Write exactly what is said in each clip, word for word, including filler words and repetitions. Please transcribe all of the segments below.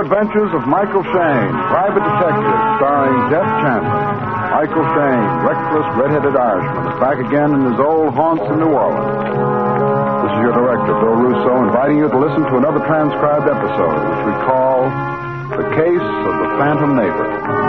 Adventures of Michael Shayne, Private Detective, starring Jeff Chandler. Michael Shayne, reckless, red-headed Irishman, is back again in his old haunts in New Orleans. This is your director, Bill Russo, inviting you to listen to another transcribed episode, which we call The Case of the Phantom Neighbor.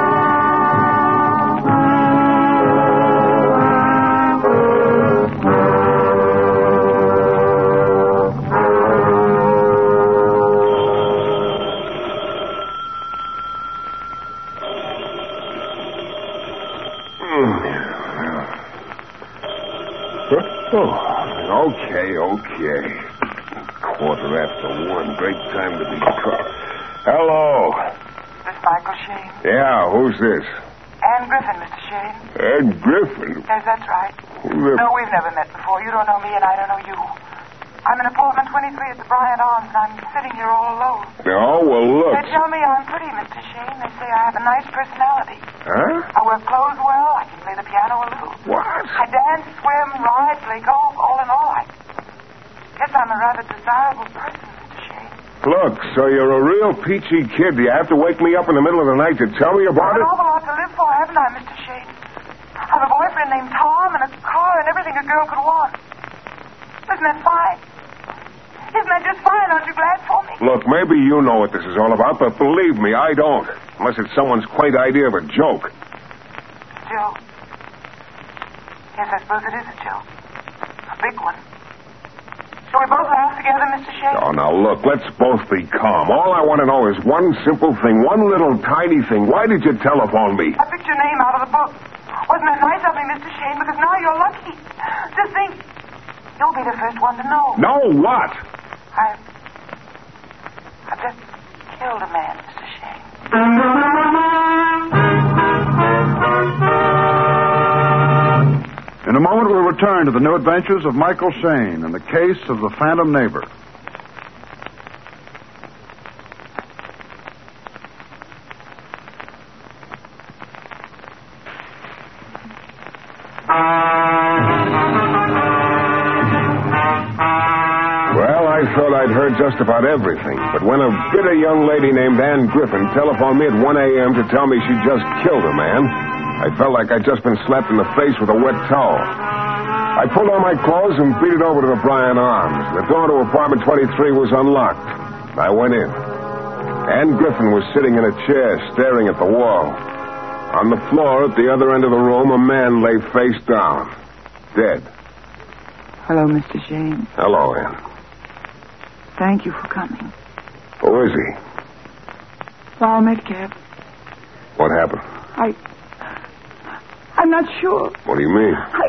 Oh, okay, okay. Quarter after one. Great time to be caught. Hello. This Michael Shayne? Yeah, who's this? Anne Griffin, Mister Shayne. Anne Griffin? Yes, that's right. Who the... No, we've never met before. You don't know me, and I don't know you. I'm in apartment twenty-three at the Bryant Arms, and I'm sitting here all alone. Oh, well, look. They tell me I'm pretty, Mister Shayne. They say I have a nice personality. Huh? I wear clothes well. I can play the piano a little. What? I dance, swim, ride, play golf. All in all, I guess I'm a rather desirable person, Mister Shayne. Look, so you're a real peachy kid. Do you have to wake me up in the middle of the night to tell me about I've it? an awful lot to live for, haven't I, Mister Shayne? I have a boyfriend named Tom and a car and everything a girl could want. Isn't that fine? Isn't that just fine? Aren't you glad for me? Look, maybe you know what this is all about, but believe me, I don't. Unless it's someone's quaint idea of a joke. Joke? Yes, I suppose it is a joke. A big one. Shall we both laugh together, Mister Shayne? Oh, now, look, let's both be calm. All I want to know is one simple thing, one little tiny thing. Why did you telephone me? I picked your name out of the book. Wasn't that nice of me, Mister Shayne? Because now you're lucky. Just think, you'll be the first one to know. Know what? I've... I've just killed a man, Mister Shayne. In a moment, we'll return to the new adventures of Michael Shayne and the case of the Phantom Neighbor. Well, I thought I'd heard just about everything, but when a bitter young lady named Anne Griffin telephoned me at one a.m. to tell me she'd just killed a man, I felt like I'd just been slapped in the face with a wet towel. I pulled on my clothes and beat it over to the Bryant Arms. The door to apartment twenty-three was unlocked. I went in. Anne Griffin was sitting in a chair, staring at the wall. On the floor at the other end of the room, a man lay face down, dead. Hello, Mister Shayne. Hello, Anne. Thank you for coming. Who is he? Saul Metcalf. What happened? I... I'm not sure. What do you mean? I...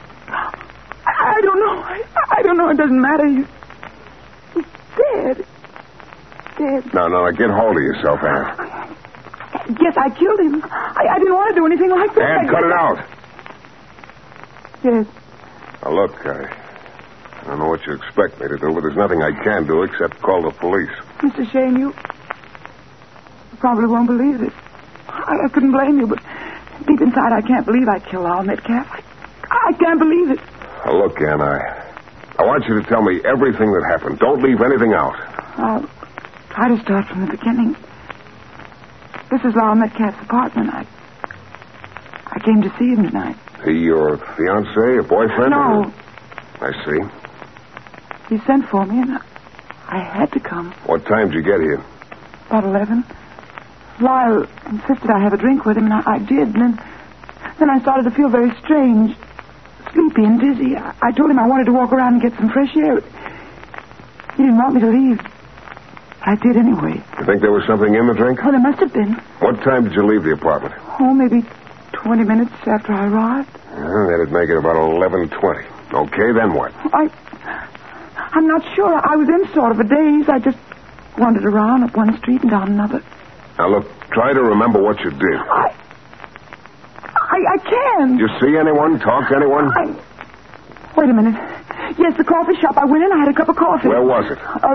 I don't know. I, I don't know. It doesn't matter. He's... He's dead. Dead. No, no, get hold of yourself, Anne. Yes, I killed him. I, I didn't want to do anything like that. Anne, cut it out. Yes. Now, look, I... I don't know what you expect me to do, but there's nothing I can do except call the police. Mister Shayne, you... you probably won't believe it. I, I couldn't blame you, but deep inside I can't believe I killed Al Metcalf. I, I can't believe it. Now, look, Anne, I... I want you to tell me everything that happened. Don't leave anything out. I'll try to start from the beginning. This is Al Metcalf's apartment. I... I came to see him tonight. He your fiancé, a boyfriend? No. Or... I see. He sent for me, and I, I had to come. What time did you get here? About eleven. Lyle insisted I have a drink with him, and I, I did. And then, then I started to feel very strange, sleepy and dizzy. I, I told him I wanted to walk around and get some fresh air. He didn't want me to leave. But I did anyway. You think there was something in the drink? Oh, there must have been. What time did you leave the apartment? Oh, maybe twenty minutes after I arrived. Yeah, that'd make it about eleven twenty. Okay, then what? I... I'm not sure. I was in sort of a daze. I just wandered around up one street and down another. Now, look, try to remember what you did. I... I, I can. Did you see anyone? Talk to anyone? I... Wait a minute. Yes, the coffee shop. I went in. I had a cup of coffee. Where was it? Uh...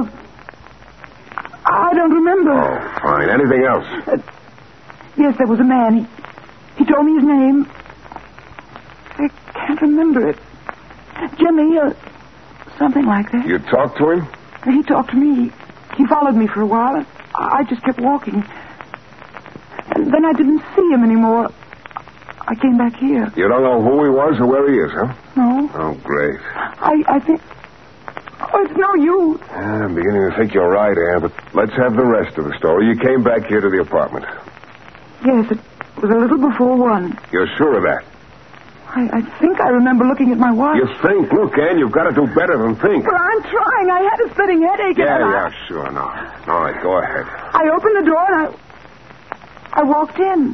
I don't remember. Oh, fine. Anything else? Uh, yes, there was a man. He, he told me his name. I can't remember it. Jimmy, or something like that. You talked to him? He talked to me. He followed me for a while. I just kept walking. And then I didn't see him anymore. I came back here. You don't know who he was or where he is, huh? No. Oh, great. I, I think... Oh, it's no use. Yeah, I'm beginning to think you're right, Ann, but let's have the rest of the story. You came back here to the apartment. Yes, it was a little before one. You're sure of that? I, I think I remember looking at my watch. You think? Look, Ann, you've got to do better than think. Well, I'm trying. I had a splitting headache. Yeah, and yeah, I... sure. No. All right, go ahead. I opened the door and I... I walked in.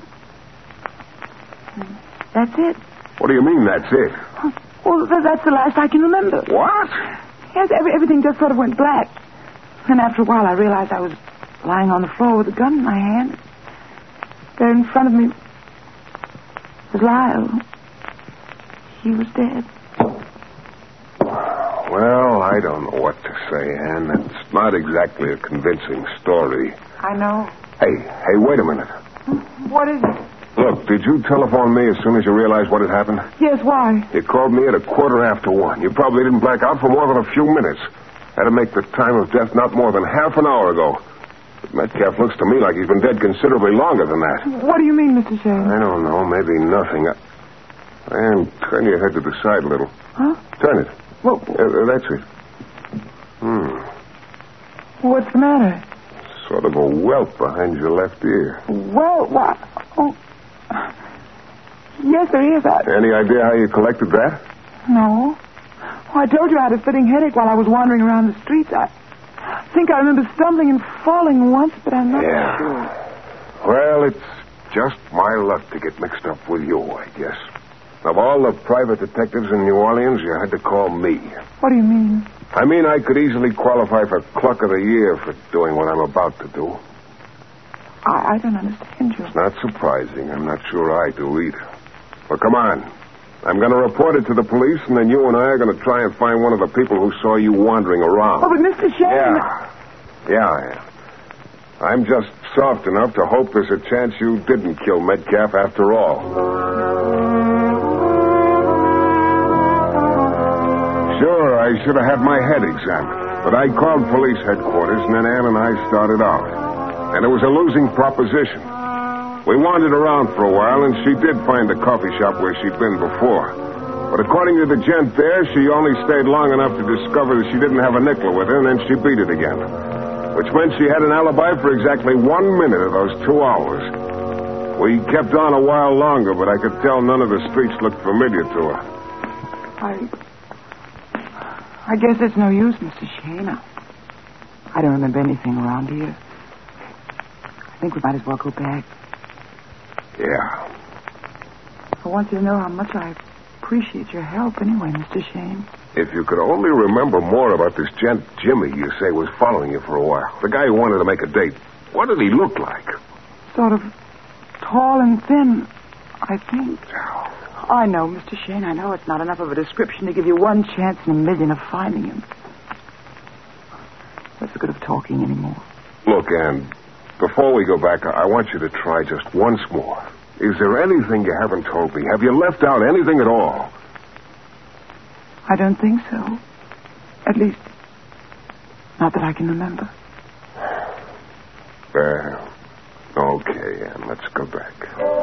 That's it. What do you mean, that's it? Well, th- that's the last I can remember. What? Yes, every, everything just sort of went black. Then after a while, I realized I was lying on the floor with a gun in my hand. There in front of me was Lyle. He was dead. Well, I don't know what to say, Ann. It's not exactly a convincing story. I know. Hey, hey, wait a minute. What is it? Look, did you telephone me as soon as you realized what had happened? Yes, why? You called me at a quarter after one. You probably didn't black out for more than a few minutes. That'd make the time of death not more than half an hour ago. But Metcalf looks to me like he's been dead considerably longer than that. What do you mean, Mister Shane? I don't know. Maybe nothing. I... And turn your head to the side a little. Huh? Turn it. Well, Uh, that's it. Hmm. what's the matter? Sort of a welt behind your left ear. Well, what? Oh. Yes, there is. I... Any idea how you collected that? No. Oh, I told you I had a splitting headache while I was wandering around the streets. I think I remember stumbling and falling once, but I'm not Yeah. sure. Well, it's just my luck to get mixed up with you, I guess. Of all the private detectives in New Orleans, you had to call me. What do you mean? I mean, I could easily qualify for Cluck of the Year for doing what I'm about to do. I, I don't understand you. It's not surprising. I'm not sure I do either. Well, come on. I'm going to report it to the police, and then you and I are going to try and find one of the people who saw you wandering around. Oh, but Mister Shane... Yeah. Yeah, I am. I'm just soft enough to hope there's a chance you didn't kill Metcalf after all. Sure, I should have had my head examined. But I called police headquarters, and then Ann and I started out. And it was a losing proposition. We wandered around for a while, and she did find the coffee shop where she'd been before. But according to the gent there, she only stayed long enough to discover that she didn't have a nickel with her, and then she beat it again. Which meant she had an alibi for exactly one minute of those two hours. We kept on a while longer, but I could tell none of the streets looked familiar to her. I... I guess it's no use, Mister Shane. I, I don't remember anything around here. I think we might as well go back. Yeah. I want you to know how much I appreciate your help anyway, Mister Shane. If you could only remember more about this gent Jimmy you say was following you for a while. The guy who wanted to make a date. What did he look like? Sort of tall and thin, I think. I know, Mister Shane. I know it's not enough of a description to give you one chance in a million of finding him. What's the good of talking anymore? Look, Ann, before we go back, I want you to try just once more. Is there anything you haven't told me? Have you left out anything at all? I don't think so. At least, not that I can remember. Well, okay, Ann, let's go back.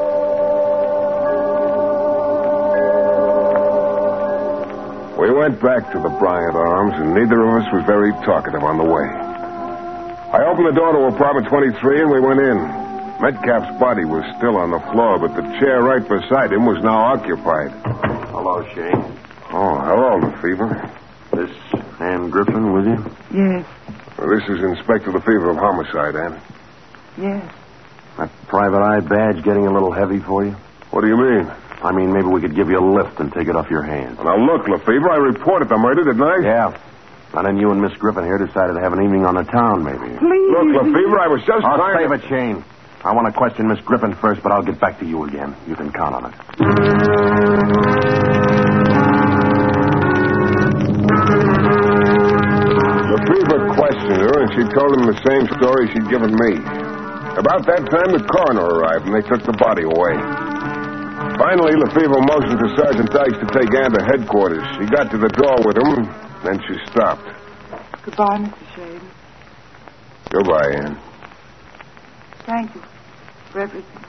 We went back to the Bryant Arms, and neither of us was very talkative on the way. I opened the door to apartment twenty-three, and we went in. Metcalf's body was still on the floor, but the chair right beside him was now occupied. Hello, Shane. Oh, hello, Lefevre. This Ann Griffin with you? Yes, Well, this is Inspector Lefevre of Homicide, Ann. yes. That private eye badge getting a little heavy for you? What do you mean? I mean, maybe we could give you a lift and take it off your hands. Now, look, Lefevre, I reported the murder, didn't I? Yeah. And then you and Miss Griffin here decided to have an evening on the town, maybe. Please. Look, Lefevre, I was just I'll trying save to... it, Shane. I want to question Miss Griffin first, but I'll get back to you again. You can count on it. Lefevre questioned her, and she told him the same story she'd given me. About that time, the coroner arrived, and they took the body away. Finally, Lefevre motioned to Sergeant Dykes to take Ann to headquarters. She got to the door with him, then she stopped. Goodbye, Mister Shane. Goodbye, Ann. Thank you for everything.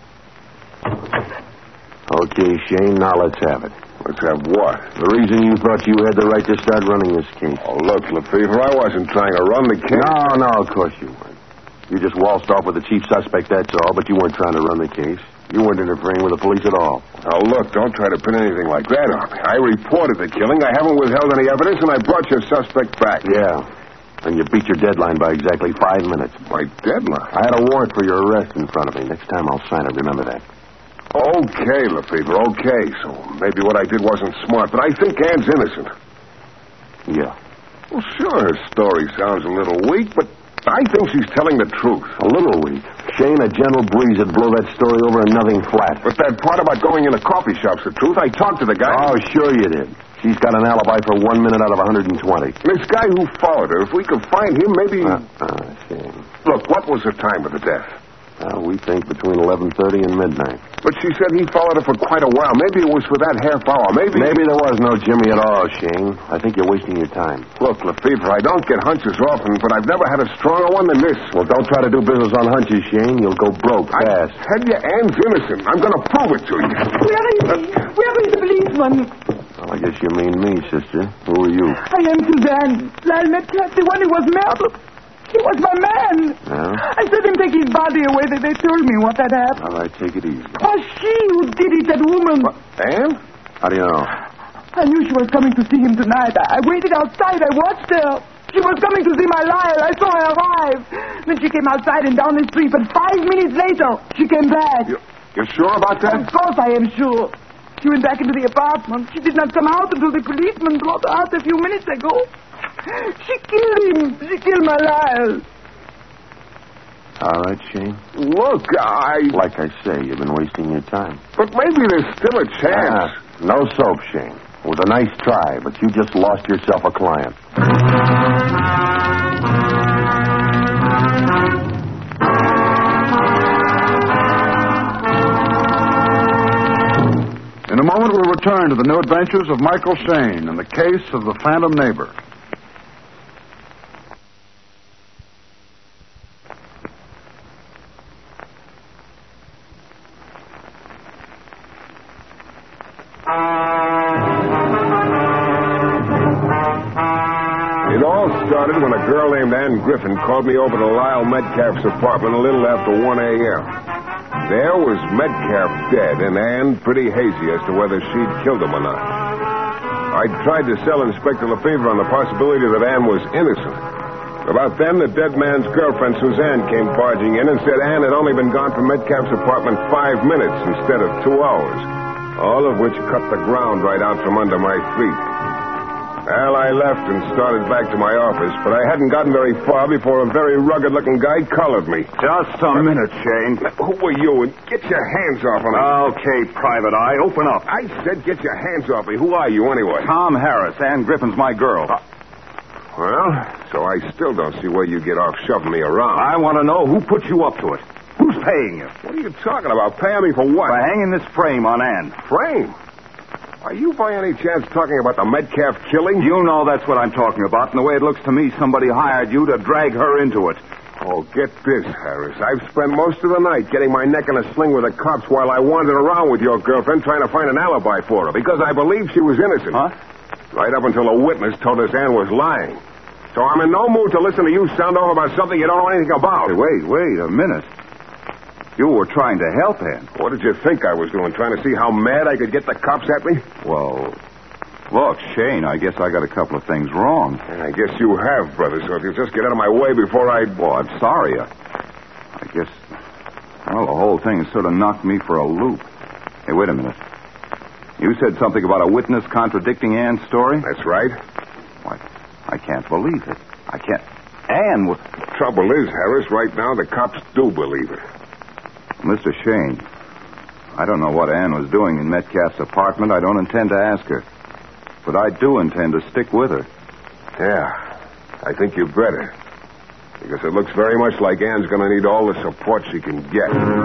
Okay, Shane, now let's have it. Let's have what? The reason you thought you had the right to start running this case. Oh, look, Lefevre, I wasn't trying to run the case. No, no, of course you weren't. You just waltzed off with the chief suspect, that's all, but you weren't trying to run the case. You weren't interfering with the police at all. Now, look, don't try to pin anything like that on me. I reported the killing. I haven't withheld any evidence, and I brought your suspect back. Yeah. And you beat your deadline by exactly five minutes. My deadline? I had a warrant for your arrest in front of me. Next time I'll sign it. Remember that. Okay, Lefevre, okay. So maybe what I did wasn't smart, but I think Ann's innocent. Yeah. Well, sure, her story sounds a little weak, but I think she's telling the truth. A little weak. Shane, a gentle breeze would blow that story over and nothing flat. But that part about going into coffee shop's the truth. I talked to the guy. Oh, sure you did. She's got an alibi for one minute out of one hundred twenty. This guy who followed her, if we could find him, maybe... Uh-uh, Shane. Look, what was the time of the death? Uh, we think between eleven thirty and midnight. But she said he followed her for quite a while. Maybe it was for that half hour. Maybe... Maybe there was no Jimmy at all, Shane. I think you're wasting your time. Look, Lefevre, I don't get hunches often, but I've never had a stronger one than this. Well, don't try to do business on hunches, Shane. You'll go broke fast. I tell you, Ann's innocent. I'm going to prove it to you. Where is he? Where is the policeman? Well, I guess you mean me, sister. Who are you? I am Suzanne. Lyle Metcalf, the one who was murdered. He was my man. Yeah? I saw him take his body away. They, they told me what had happened. All right, take it easy. Oh, she who did it, that woman. What, Ann? How do you know? I knew she was coming to see him tonight. I, I waited outside. I watched her. She was coming to see my Lyle. I saw her arrive. Then she came outside and down the street. But five minutes later, she came back. You, you're sure about that? Of course I am sure. She went back into the apartment. She did not come out until the policeman brought her out a few minutes ago. She killed him. She killed my Lyle. All right, Shane. Look, I... Like I say, you've been wasting your time. But maybe there's still a chance. Ah, no soap, Shane. It was a nice try, but you just lost yourself a client. In a moment, we'll return to the new adventures of Michael Shane in the case of the Phantom Neighbor. It all started when a girl named Ann Griffin called me over to Lyle Metcalf's apartment a little after one a.m. There was Metcalf dead, and Ann pretty hazy as to whether she'd killed him or not. I tried to sell Inspector Lefevre on the possibility that Ann was innocent. About then, the dead man's girlfriend, Suzanne, came barging in and said Ann had only been gone from Metcalf's apartment five minutes instead of two hours, all of which cut the ground right out from under my feet. Well, I left and started back to my office, but I hadn't gotten very far before a very rugged-looking guy collared me. Just a minute, Shane. Who are you? And get your hands off of me. Okay, Private Eye, open up. I said get your hands off me. Who are you, anyway? Tom Harris. Ann Griffin's my girl. Uh, well, so I still don't see where you get off shoving me around. I want to know who put you up to it. Who's paying you? What are you talking about? Paying me for what? For hanging this frame on Ann. Frame? Are you by any chance talking about the Metcalf killing? You know that's what I'm talking about, and the way it looks to me, somebody hired you to drag her into it. Oh, get this, Harris. I've spent most of the night getting my neck in a sling with the cops while I wandered around with your girlfriend trying to find an alibi for her, because I believed she was innocent. Huh? Right up until a witness told us Ann was lying. So I'm in no mood to listen to you sound off about something you don't know anything about. Hey, wait, wait a minute. You were trying to help Ann. What did you think I was doing, trying to see how mad I could get the cops at me? Well, look, Shane, I guess I got a couple of things wrong. I guess you have, brother, so if you'll just get out of my way before I... Well, I'm sorry. I, I guess, well, the whole thing sort of knocked me for a loop. Hey, wait a minute. You said something about a witness contradicting Ann's story? That's right. Why, I can't believe it. I can't... Ann was... The trouble is, Harris, right now the cops do believe it. Mister Shane, I don't know what Ann was doing in Metcalf's apartment. I don't intend to ask her. But I do intend to stick with her. Yeah, I think you better. Because it looks very much like Ann's going to need all the support she can get.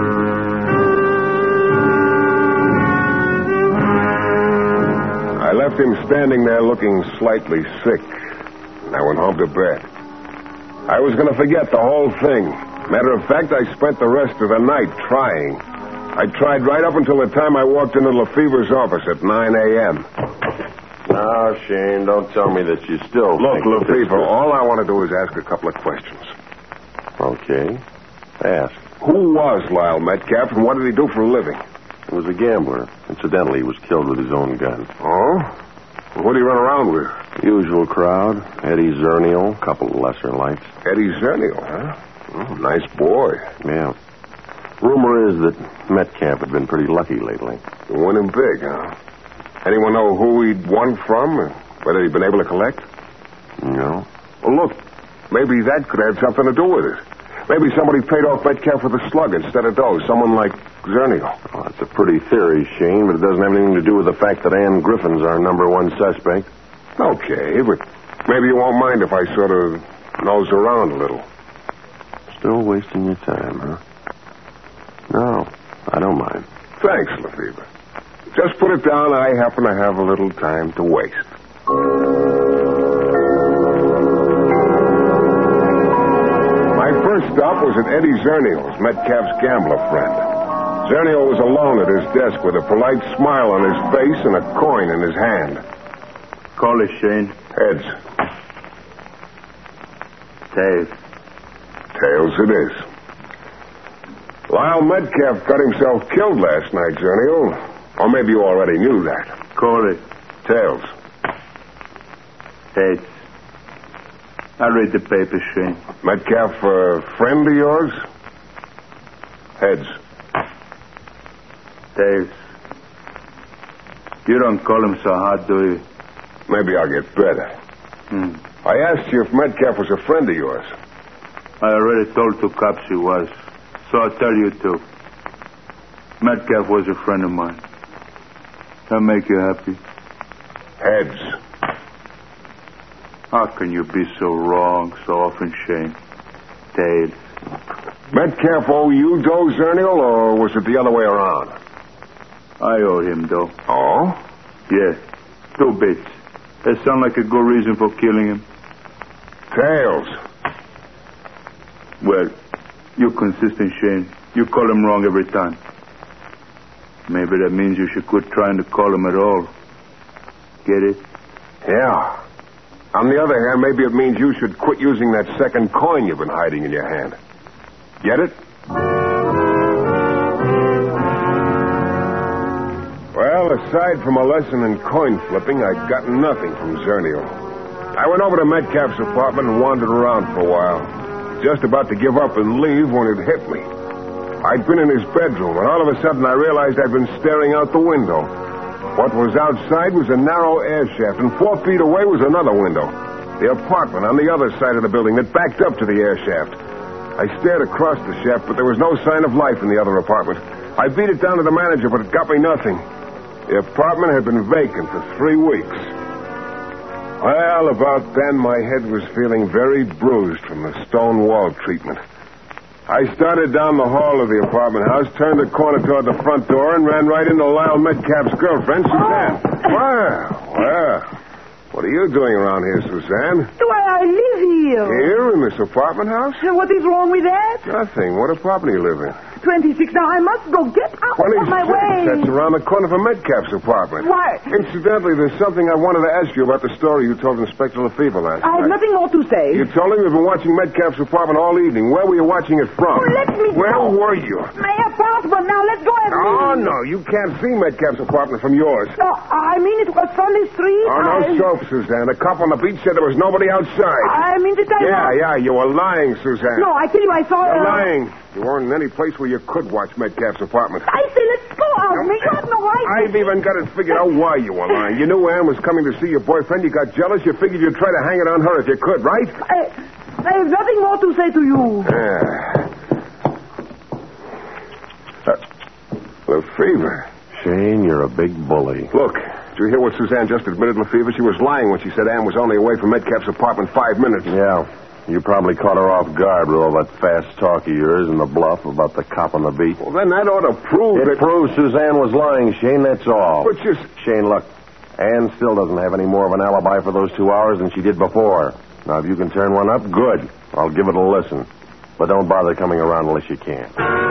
I left him standing there looking slightly sick. And I went home to bed. I was going to forget the whole thing. Matter of fact, I spent the rest of the night trying. I tried right up until the time I walked into Lefevre's office at nine a.m. Now, Shane, don't tell me that you still Look, think that Lefevre, this- all I want to do is ask a couple of questions. Okay. Ask. Who was Lyle Metcalf, and what did he do for a living? He was a gambler. Incidentally, he was killed with his own gun. Oh? Well, who did he run around with? Usual crowd. Eddie Zernial, a couple of lesser lights. Eddie Zernial, huh? Oh, nice boy. Yeah. Rumor is that Metcalf had been pretty lucky lately. You won him big, huh? Anyone know who he'd won from, or whether he'd been able to collect? No. Well, look, maybe that could have something to do with it. Maybe somebody paid off Metcalf with a slug instead of dough. Someone like Zernial. Well, that's a pretty theory, Shane, but it doesn't have anything to do with the fact that Ann Griffin's our number one suspect. Okay, but maybe you won't mind if I sort of nose around a little. Still wasting your time, huh? No, I don't mind. Thanks, Lefevre. Just put it down. I happen to have a little time to waste. My first stop was at Eddie Zernial's, Metcalf's gambler friend. Zernial was alone at his desk with a polite smile on his face and a coin in his hand. Call it, Shane. Heads. Tails. Tails it is. Lyle Metcalf got himself killed last night, Zernial. Or maybe you already knew that. Call it. Tails. Heads. I read the paper, Shane. Metcalf a friend of yours? Heads. Tails. You don't call him so hard, do you? Maybe I'll get better. Hmm. I asked you if Metcalf was a friend of yours. I already told two cops he was, so I'll tell you too. Metcalf was a friend of mine. That make you happy? Heads. How can you be so wrong so often, Shane? Tails. Metcalf owe you dough, Zernial, or was it the other way around? I owe him, though. Oh? Yeah, two bits. That sound like a good reason for killing him. Tails. Well, you're consistent, Shane. You call him wrong every time. Maybe that means you should quit trying to call him at all. Get it? Yeah. On the other hand, maybe it means you should quit using that second coin you've been hiding in your hand. Get it? Well, aside from a lesson in coin flipping, I'd gotten nothing from Zernial. I went over to Metcalf's apartment and wandered around for a while. Just about to give up and leave when it hit me. I'd been in his bedroom, and all of a sudden I realized I'd been staring out the window. What was outside was a narrow air shaft, and four feet away was another window. The apartment on the other side of the building that backed up to the air shaft. I stared across the shaft, but there was no sign of life in the other apartment. I beat it down to the manager, but it got me nothing. The apartment had been vacant for three weeks. Well, about then, my head was feeling very bruised from the stone wall treatment. I started down the hall of the apartment house, turned the corner toward the front door, and ran right into Lyle Metcalf's girlfriend, Suzanne. Well, well. What are you doing around here, Suzanne? Why, I live here. Here, in this apartment house? What is wrong with that? Nothing. What apartment do you live in? twenty-six. Now, I must go. Get out of my way. That's around the corner from Metcalf's apartment. Why? Incidentally, there's something I wanted to ask you about the story you told Inspector Lefevre last I have night. nothing more to say. You told him you've been watching Metcalf's apartment all evening. Where were you watching it from? Oh, let me Where go. were you? My apartment. Now, let's go and Oh, leave. no. You can't see Metcalf's apartment from yours. No, I mean it was on the street. Oh, no I... soap, Suzanne. The cop on the beach said there was nobody outside. I mean that I... Yeah, yeah. You were lying, Suzanne. No, I tell you, I saw... You're uh... lying. You weren't in any place where you could watch Metcalf's apartment. I say, let's go out. Me, you have no right. I've even got it figured out why you were lying. You knew Ann was coming to see your boyfriend. You got jealous. You figured you'd try to hang it on her if you could, right? I, I have nothing more to say to you. Yeah. Uh, Lefevre. Shane, you're a big bully. Look, did you hear what Suzanne just admitted, Lefevre? She was lying when she said Ann was only away from Metcalf's apartment five minutes. Yeah. You probably caught her off guard with all that fast talk of yours and the bluff about the cop on the beat. Well, then that ought to prove It that... proves Suzanne was lying, Shane, that's all. But just... Shane, look, Ann still doesn't have any more of an alibi for those two hours than she did before. Now, if you can turn one up, good. I'll give it a listen. But don't bother coming around unless you can.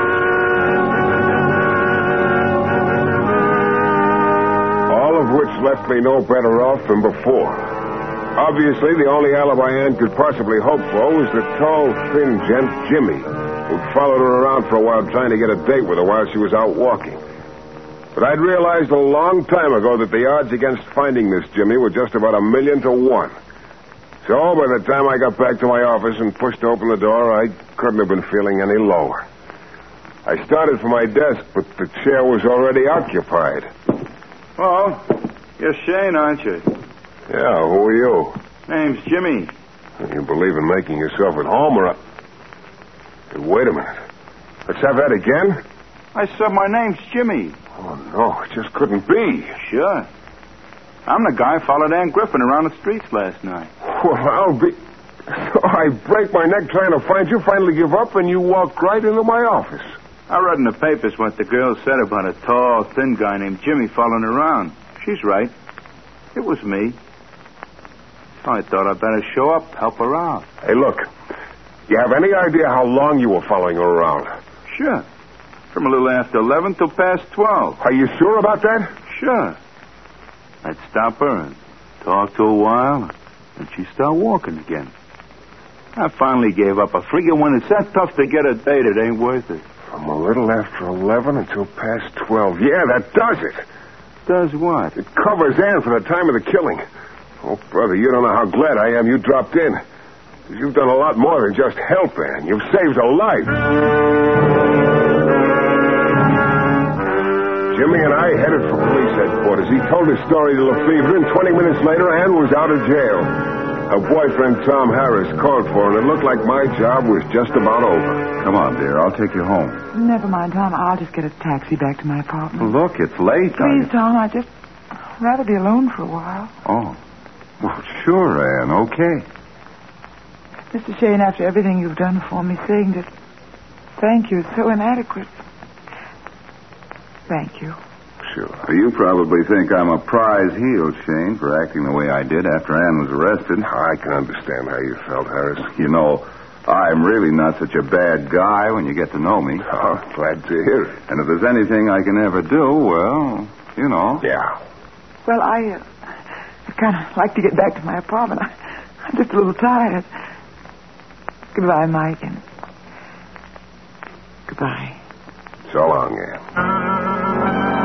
All of which left me no better off than before. Obviously, the only alibi Ann could possibly hope for was the tall, thin gent, Jimmy, who'd followed her around for a while trying to get a date with her while she was out walking. But I'd realized a long time ago that the odds against finding this Jimmy were just about a million to one. So by the time I got back to my office and pushed open the door, I couldn't have been feeling any lower. I started for my desk, but the chair was already occupied. Oh, you're Shane, aren't you? Yeah, who are you? Name's Jimmy. You believe in making yourself at home, or... Hey, wait a minute. Let's have that again? I said my name's Jimmy. Oh, no, it just couldn't be. Sure. I'm the guy who followed Ann Griffin around the streets last night. Well, I'll be... I break my neck trying to find you, finally give up, and you walked right into my office. I read in the papers what the girl said about a tall, thin guy named Jimmy following her around. She's right. It was me. So I thought I'd better show up, help her out. Hey, look. You have any idea how long you were following her around? Sure. From a little after eleven till past twelve. Are you sure about that? Sure. I'd stop her and talk to her a while, and she'd start walking again. I finally gave up. I figure when it's that tough to get a date, it ain't worth it. From a little after eleven until past twelve. Yeah, that does it. Does what? It covers Ann for the time of the killing. Oh, brother, you don't know how glad I am you dropped in. You've done a lot more than just help Ann. You've saved a life. Jimmy and I headed for police headquarters. He told his story to Lefevre, and twenty minutes later, Ann was out of jail. Her boyfriend, Tom Harris, called for her, and it looked like my job was just about over. Come on, dear. I'll take you home. Never mind, Tom. I'll just get a taxi back to my apartment. Look, it's late. Please, Tom, I'd just rather be alone for a while. Oh. Well, sure, Ann. Okay. Mister Shane, after everything you've done for me, saying just thank you is so inadequate. Thank you. Sure. You probably think I'm a prize heel, Shane, for acting the way I did after Ann was arrested. I can understand how you felt, Harris. You know, I'm really not such a bad guy when you get to know me. Oh, glad to hear it. And if there's anything I can ever do, well, you know. Yeah. Well, I, uh, I'd kind of like to get back to my apartment. I, I'm just a little tired. Goodbye, Mike, and goodbye. So long, Ann.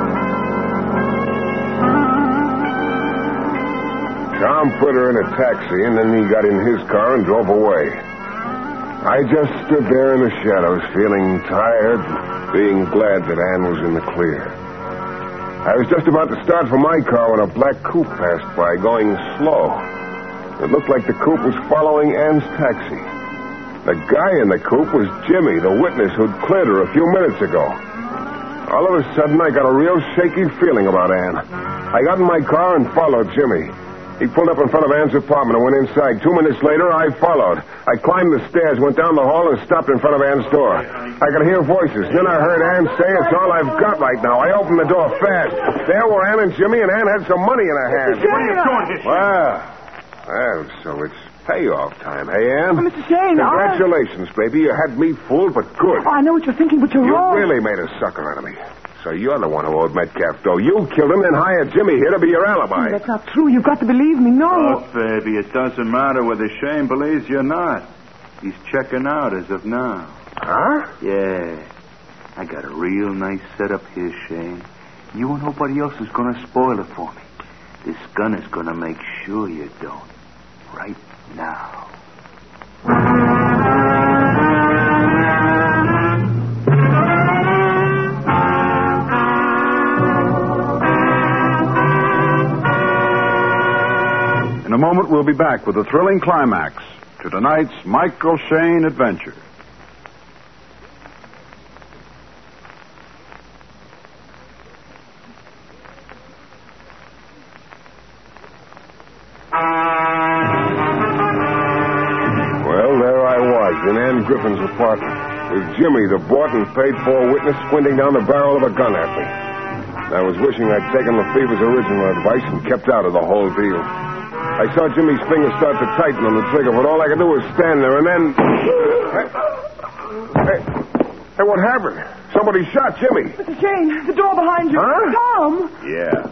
Tom put her in a taxi, and then he got in his car and drove away. I just stood there in the shadows, feeling tired, being glad that Ann was in the clear. I was just about to start for my car when a black coupe passed by, going slow. It looked like the coupe was following Ann's taxi. The guy in the coupe was Jimmy, the witness who'd cleared her a few minutes ago. All of a sudden, I got a real shaky feeling about Ann. I got in my car and followed Jimmy. He pulled up in front of Ann's apartment and went inside. Two minutes later, I followed. I climbed the stairs, went down the hall, and stopped in front of Ann's door. I could hear voices. Then I heard Ann say, "It's all I've got right now." I opened the door fast. There were Ann and Jimmy, and Ann had some money in her hand. What are you doing here? Well, well, so it's payoff time, hey, Ann? Oh, Mister Shane, Congratulations, I... baby. You had me fooled, but good. Oh, I know what you're thinking, but you're you wrong. You really made a sucker out of me. So you're the one who owed Metcalf, though. You killed him, then hired Jimmy here to be your alibi. Oh, that's not true. You've got to believe me. No. Oh, baby, it doesn't matter whether Shane believes you or not. He's checking out as of now. Huh? Yeah. I got a real nice setup here, Shane. You and nobody else is going to spoil it for me. This gun is going to make sure you don't. Right now. In a moment, we'll be back with a thrilling climax to tonight's Michael Shane adventure. Well, there I was in Ann Griffin's apartment with Jimmy, the bought and paid for witness, squinting down the barrel of a gun at me. I was wishing I'd taken Lefevre's original advice and kept out of the whole deal. I saw Jimmy's fingers start to tighten on the trigger, but all I could do was stand there, and then... Hey, hey, what happened? Somebody shot Jimmy. Mister Shane, the door behind you. Huh? Tom. Yeah.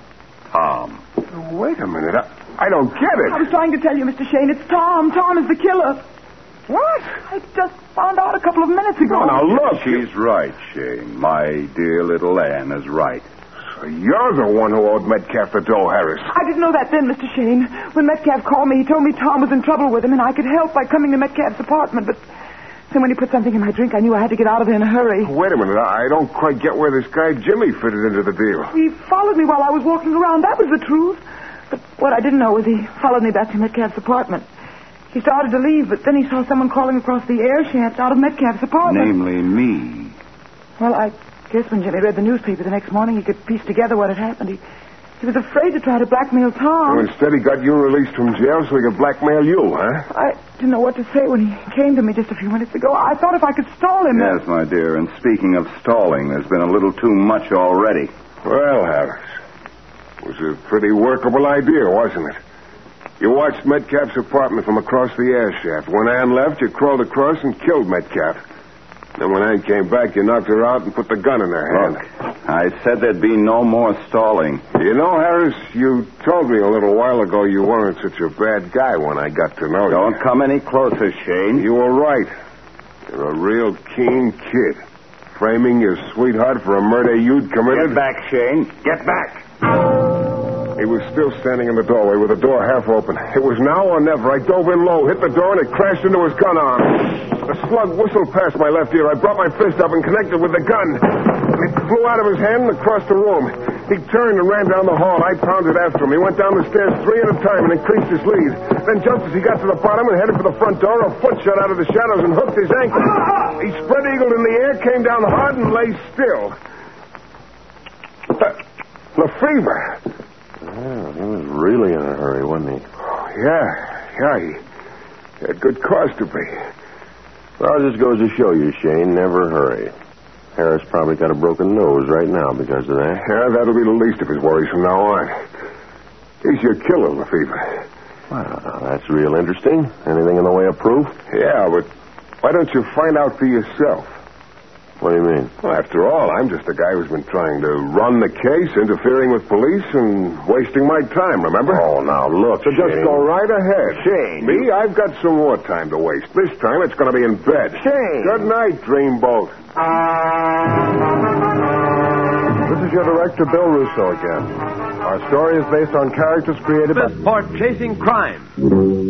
Tom. Wait a minute. I, I don't get it. I was trying to tell you, Mister Shane, it's Tom. Tom is the killer. What? I just found out a couple of minutes ago. Oh, now, look. She's right, Shane. My dear little Anne is right. So you're the one who owed Metcalf the dough, Harris. I didn't know that then, Mister Shane. When Metcalf called me, he told me Tom was in trouble with him and I could help by coming to Metcalf's apartment. But then when he put something in my drink, I knew I had to get out of there in a hurry. Wait a minute. I don't quite get where this guy Jimmy fitted into the deal. He followed me while I was walking around. That was the truth. But what I didn't know was he followed me back to Metcalf's apartment. He started to leave, but then he saw someone crawling across the air shaft out of Metcalf's apartment. Namely me. Well, I guess when Jimmy read the newspaper the next morning, he could piece together what had happened. He, he was afraid to try to blackmail Tom. So instead, he got you released from jail so he could blackmail you, huh? I didn't know what to say when he came to me just a few minutes ago. I thought if I could stall him... Yes, my dear, and speaking of stalling, there's been a little too much already. Well, Harris, it was a pretty workable idea, wasn't it? You watched Metcalf's apartment from across the air shaft. When Ann left, you crawled across and killed Metcalf. Then when Ann came back, you knocked her out and put the gun in her hand. Look, I said there'd be no more stalling. You know, Harris, you told me a little while ago you weren't such a bad guy when I got to know you. Don't come any closer, Shane. You were right. You're a real keen kid. Framing your sweetheart for a murder you'd committed. Get back, Shane. Get back. He was still standing in the doorway with the door half open. It was now or never. I dove in low, hit the door, and it crashed into his gun arm. The slug whistled past my left ear. I brought my fist up and connected with the gun. It flew out of his hand and across the room. He turned and ran down the hall. I pounded after him. He went down the stairs three at a time and increased his lead. Then just as he got to the bottom and headed for the front door, a foot shot out of the shadows and hooked his ankle. He spread-eagled in the air, came down hard, and lay still. Uh, Lefevre. Yeah, he was really in a hurry, wasn't he? Oh, yeah, yeah, he had good cause to be. Well, it just goes to show you, Shane, never hurry. Harris probably got a broken nose right now because of that. Yeah, that'll be the least of his worries from now on. He's your killer, Lefevre. Well, that's real interesting. Anything in the way of proof? Yeah, but why don't you find out for yourself? What do you mean? Well, after all, I'm just a guy who's been trying to run the case, interfering with police, and wasting my time, remember? Oh, now, look, So Shane. just go right ahead. Shane. Me, I've got some more time to waste. This time it's going to be in bed. Shane. Good night, Dreamboat. This is your director, Bill Russo, again. Our story is based on characters created by... Pork chasing crime.